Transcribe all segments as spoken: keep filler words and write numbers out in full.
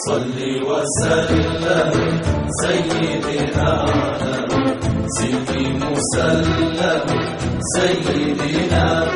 صلی و سلم سیدنا سیدی مسلم سیدنا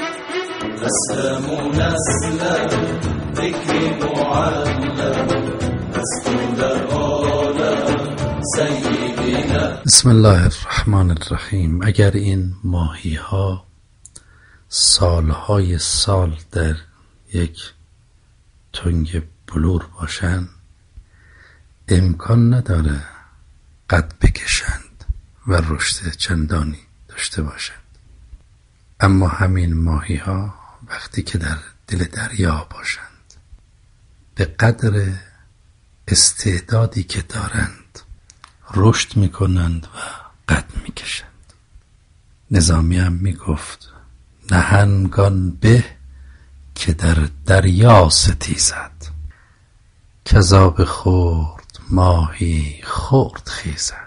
اسلم نسلم ذکری معلم رسول عالم سیدنا. بسم الله الرحمن الرحیم. اگر این ماهی ها سالهای سال در یک تنگ بلور باشند امکان نداره قد بکشند و رشد چندانی داشته باشند، اما همین ماهی ها وقتی که در دل دریا باشند به قدر استعدادی که دارند رشد میکنند و قد میکشند. نظامی هم میگفت نهنگان به که در دریا ستیزد، کذاب خورد ماهی خورد خیزد.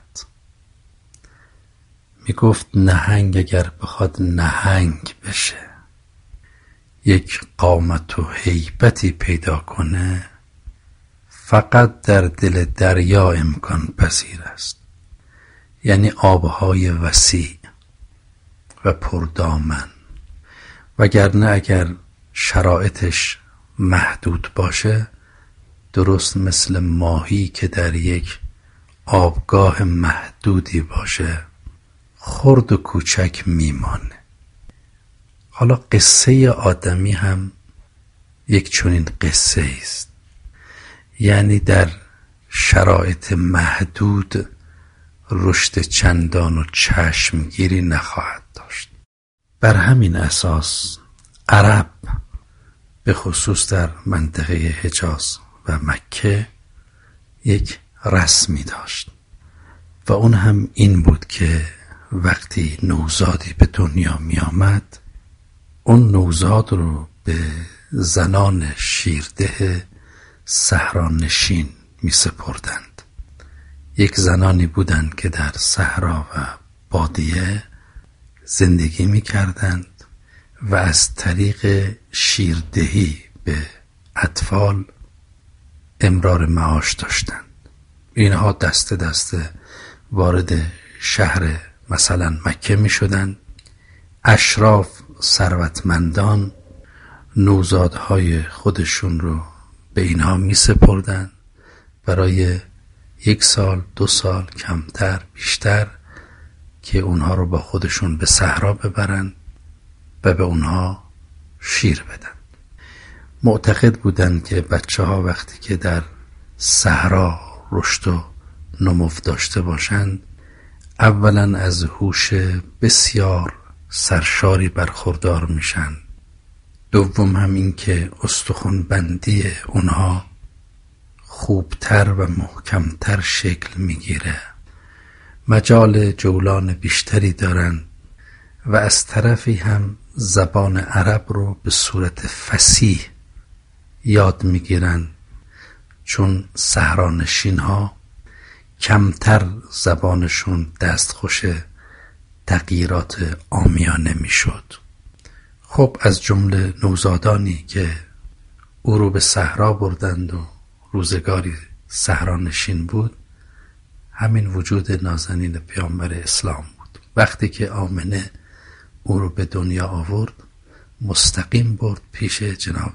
میگفت نهنگ اگر بخواد نهنگ بشه، یک قامت و هیبتی پیدا کنه، فقط در دل دریا امکان پذیر است، یعنی آبهای وسیع و پردامن. وگرنه اگر شرایطش محدود باشه، درست مثل ماهی که در یک آبگاه محدودی باشه خرد و کوچک میمانه. حالا قصه آدمی هم یک چنین قصه است، یعنی در شرایط محدود رشد چندان و چشمگیری نخواهد داشت. بر همین اساس عرب به خصوص در منطقه حجاز و مکه یک رسمی داشت و اون هم این بود که وقتی نوزادی به دنیا می آمد، اون نوزاد رو به زنان شیرده صحرانشین می سپردند. یک زنانی بودند که در صحرا و بادیه زندگی می کردند و از طریق شیردهی به اطفال امرار معاش داشتند. اینها دسته دسته وارد شهر مثلا مکه می شدند. اشراف ثروتمندان نوزادهای خودشون رو به اینها می سپردند برای یک سال، دو سال، کمتر، بیشتر، که اونها رو با خودشون به صحرا ببرند و به اونها شیر بدن. معتقد بودند که بچه ها وقتی که در صحرا رشد و نمو داشته باشند، اولا از هوش بسیار سرشاری برخوردار میشن، دوم هم این که استخوان بندی اونها خوبتر و محکمتر شکل میگیره، مجال جولان بیشتری دارن و از طرفی هم زبان عرب رو به صورت فصیح یاد میگیرن، چون صحرانشین ها کمتر زبانشون دستخوش تغییرات عامیانه میشد. خب از جمله نوزادانی که او رو به صحرا بردند و روزگاری صحرانشین بود، همین وجود نازنین پیامبر اسلام بود. وقتی که آمنه او رو به دنیا آورد، مستقیم برد پیش جناب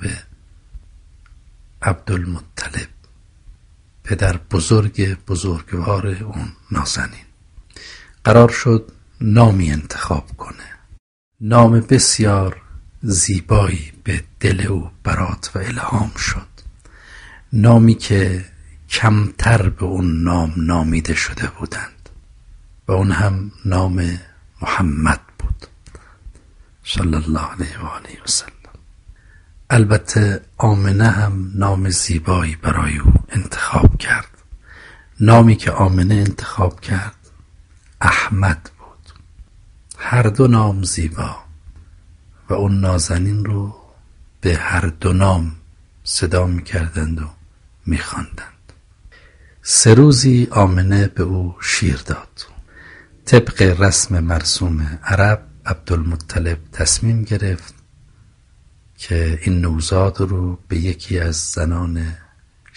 عبدالمطلب، پدر بزرگ بزرگوار اون نازنین. قرار شد نامی انتخاب کنه. نام بسیار زیبایی به دل او برات و الهام شد، نامی که کمتر به اون نام نامیده شده بودند و اون هم نام محمد بود صلی الله علیه و آله و سلم. البته آمنه هم نام زیبایی برای او انتخاب کرد. نامی که آمنه انتخاب کرد احمد بود. هر دو نام زیبا و اون نازنین رو به هر دو نام صدا می کردند و می خواندند. سه روزی آمنه به او شیر داد. طبق رسم مرسوم عرب عبدالمطلب تصمیم گرفت که این نوزاد رو به یکی از زنان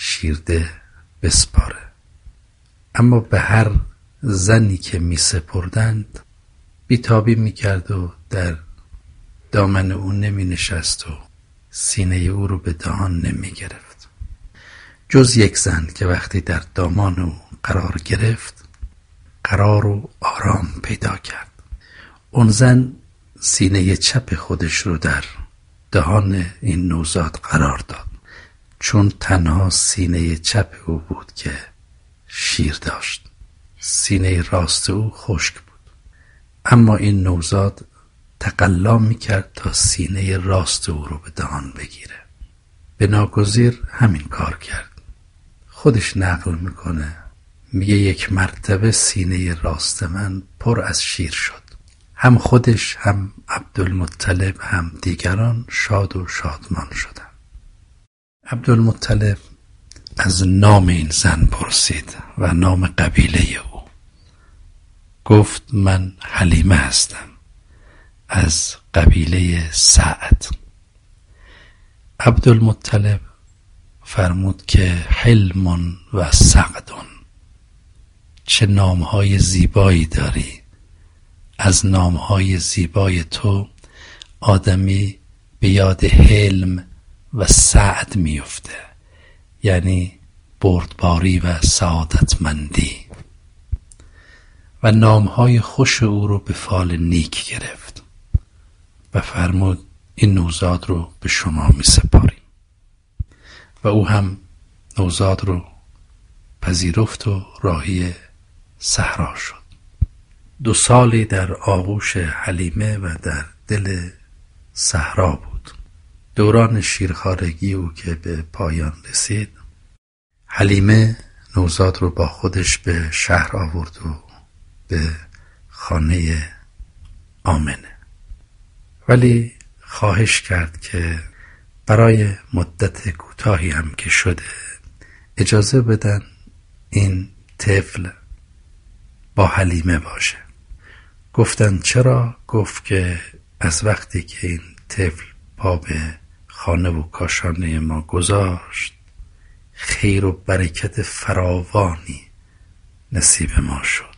شیرده بسپاره. اما به هر زنی که می سپردند بیتابی می کرد و در دامن او نمی نشست و سینه او رو به دهان نمی گرفت، جز یک زن که وقتی در دامان او قرار گرفت قرار و آرام پیدا کرد. اون زن سینه چپ خودش رو در دهان این نوزاد قرار داد، چون تنها سینه چپ او بود که شیر داشت. سینه راست او خشک بود، اما این نوزاد تقلا میکرد تا سینه راست او رو به دهان بگیره. به ناگزیر همین کار کرد. خودش نقل میکنه، میگه یک مرتبه سینه راست من پر از شیر شد. هم خودش هم عبدالمطلب هم دیگران شاد و شادمان شدند. عبدالمطلب از نام این زن پرسید و نام قبیله او. گفت من حلیمه هستم، از قبیله سعد. عبدالمطلب فرمود که حلم و سعدون، چه نامهای زیبایی داری. از نامهای زیبای تو آدمی به یاد حلم و سعد میفته، یعنی بردباری و سعادتمندی. و نامهای خوش او رو به فال نیک گرفت و فرمود این نوزاد رو به شما می سپاریم. و او هم نوزاد رو پذیرفت و راهی صحرا شد. دو سالی در آغوش حلیمه و در دل صحرا بود. دوران شیرخوارگی او که به پایان رسید، حلیمه نوزاد رو با خودش به شهر آورد و به خانه آمنه، ولی خواهش کرد که برای مدت کوتاهی هم که شده اجازه بدن این طفل با حلیمه باشه. گفتن چرا؟ گفت که از وقتی که این طفل پا به خانه و کاشانه ما گذاشت خیر و برکت فراوانی نصیب ما شد.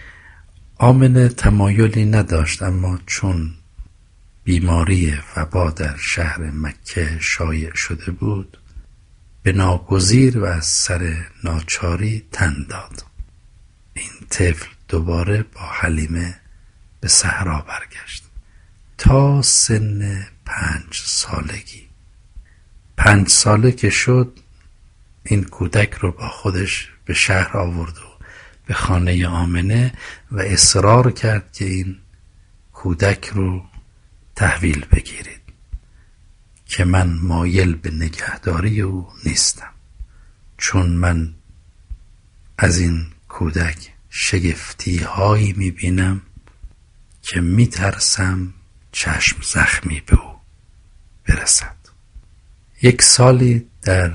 آمنه تمایلی نداشت، اما چون بیماری وبا در شهر مکه شایع شده بود به ناگزیر و از سر ناچاری تن داد. این طفل دوباره با حلیمه به صحرا برگشت تا سن پنج سالگی. پنج ساله که شد این کودک رو با خودش به شهر آورد و به خانه آمنه و اصرار کرد که این کودک رو تحویل بگیرید که من مایل به نگهداری او نیستم، چون من از این کودک شگفتی هایی میبینم که میترسم چشم زخمی به او برسد. یک سالی در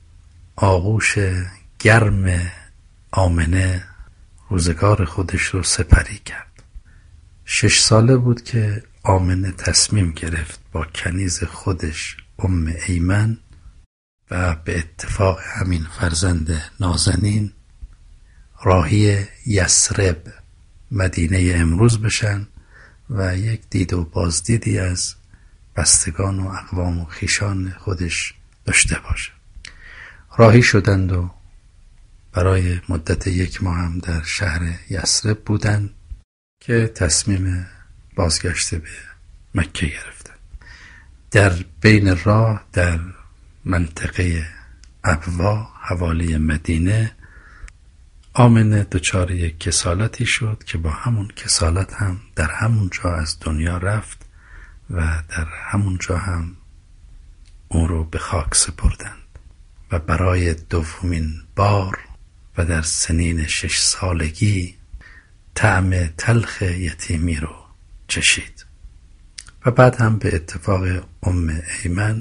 آغوش گرم آمنه روزگار خودش رو سپری کرد. شش ساله بود که آمنه تصمیم گرفت با کنیز خودش ام ایمن و به اتفاق همین فرزند نازنین راهی یثرب مدینه امروز بشن و یک دید و بازدیدی از بستگان و اقوام و خویشان خودش داشته باشه. راهی شدند و برای مدت یک ماه هم در شهر یثرب بودند که تصمیم بازگشت به مکه گرفتند. در بین راه در منطقه ابوا حوالی مدینه آمنه دچار یک کسالتی شد که با همون کسالت هم در همون جا از دنیا رفت و در همون جا هم او رو به خاک سپردند و برای دومین بار و در سنین شش سالگی طعم تلخ یتیمی رو چشید. و بعد هم به اتفاق ام ایمن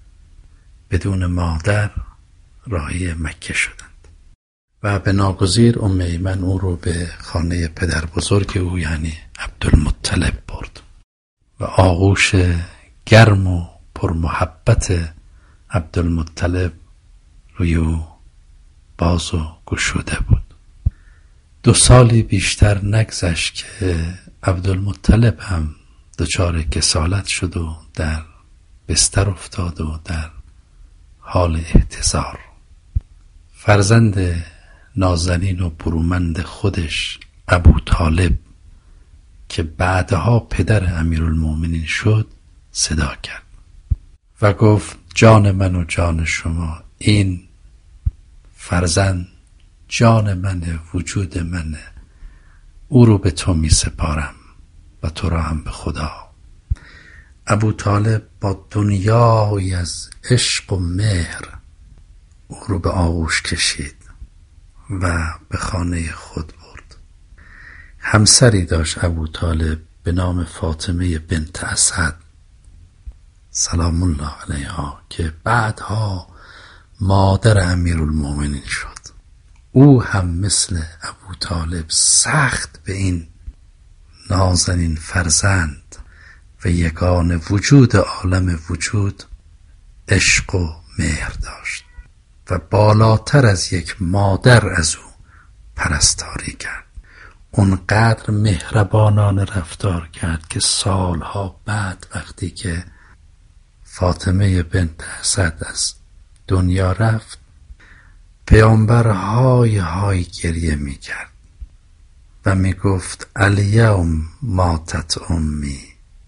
بدون مادر راهی مکه شدند و به ناگزیر ام ایمن او رو به خانه پدر بزرگ او یعنی عبدالمطلب برد و آغوش گرم و پرمحبت عبدالمطلب روی او باز و گشوده بود. دو سالی بیشتر نگذشت که عبدالمطلب هم دچار کسالت شد و در بستر افتاد و در حال احتضار. فرزند نازنین و برومند خودش ابو طالب که بعدها پدر امیرالمومنین شد صدا کرد و گفت جان من و جان شما، این فرزند جان منه، وجود منه، او رو به تو می سپارم و تو را هم به خدا. ابو طالب با دنیایی از عشق و مهر او رو به آغوش کشید و به خانه خود برد. همسری داشت ابو طالب به نام فاطمه بنت اسد سلام الله علیها که بعدها مادر امیرالمومنین شد. او هم مثل ابو طالب سخت به این نازنین فرزند و یگانه وجود عالم وجود عشق و مهر داشت و بالاتر از یک مادر از او پرستاری کرد. اونقدر مهربانانه رفتار کرد که سالها بعد وقتی که فاطمه بنت اسد از دنیا رفت، پیامبر های های گریه می کرد و می گفت الیوم ماتت امی،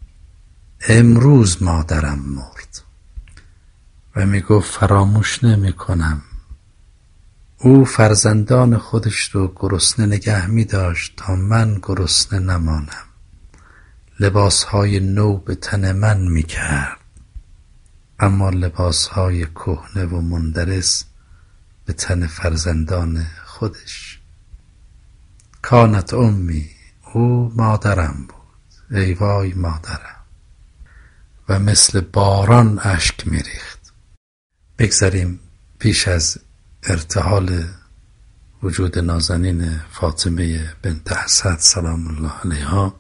امروز مادرم مرد. و می گفت فراموش نمی کنم او فرزندان خودش رو گرسنه نگه می داشت تا من گرسنه نمانم. لباسهای نو به تن من می کرد، اما لباسهای کهنه و مندرس به تن فرزندان خودش. کانت امی، او مادرم بود، ای وای مادرم، و مثل باران اشک می ریخت. بگذاریم پیش از ارتحال وجود نازنین فاطمه بنت اسد سلام الله علیها،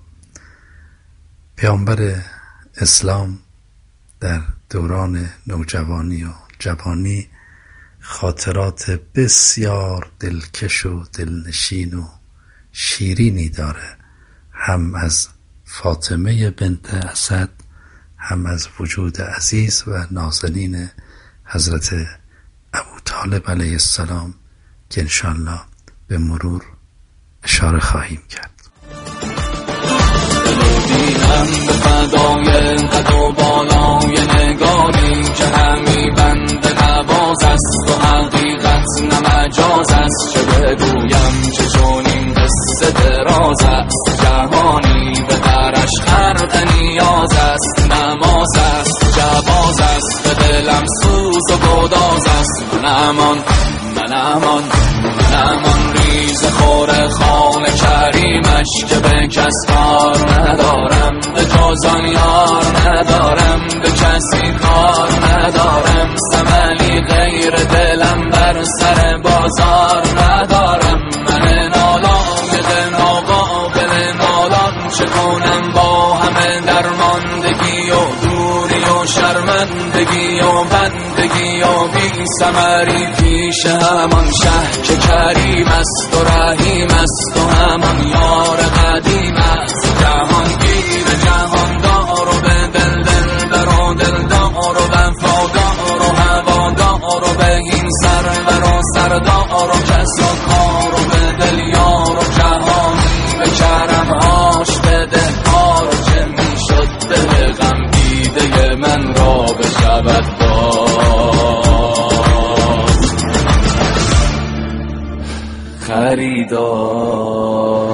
پیامبر اسلام در دوران نوجوانی و جوانی خاطرات بسیار دلکش و دلنشین و شیرینی داره، هم از فاطمه بنت اسد، هم از وجود عزیز و نازنین حضرت ابو طالب علیه السلام که انشاءالله به مرور اشاره خواهیم کرد. دیدم به فدای قد و بالای نگاری که همی بند نواز است و حقیقت نمجاز است، چه بگویم چه چون این قصه دراز است، جهانی به درش خرد نیاز است، نماز است جواز است، به دلم سوز و گداز است. من امان من امان من امان ریز خور خال کریمش که به کس کار ندارم، به جزان یار ندارم، به کسی کار ندارم، ثملی غیر دلم بر سر بازار ندارم. من نالایق ناقابل نالان چه کنم با همه درماندگی و دوری و شرمندگی و بندگی و بی ثمری پیش همان شه که کریم است و رحیم است و همان یار قدیم است، جهانگیر جهاندار و به دل دلبر و دلدار و وفادار و هوادار و به این سرور و سردار و کس و کار و به دل یار و جهانی به کرمهاش بده ها رو که می شد دل غم دیده من را بشود باز خریدار.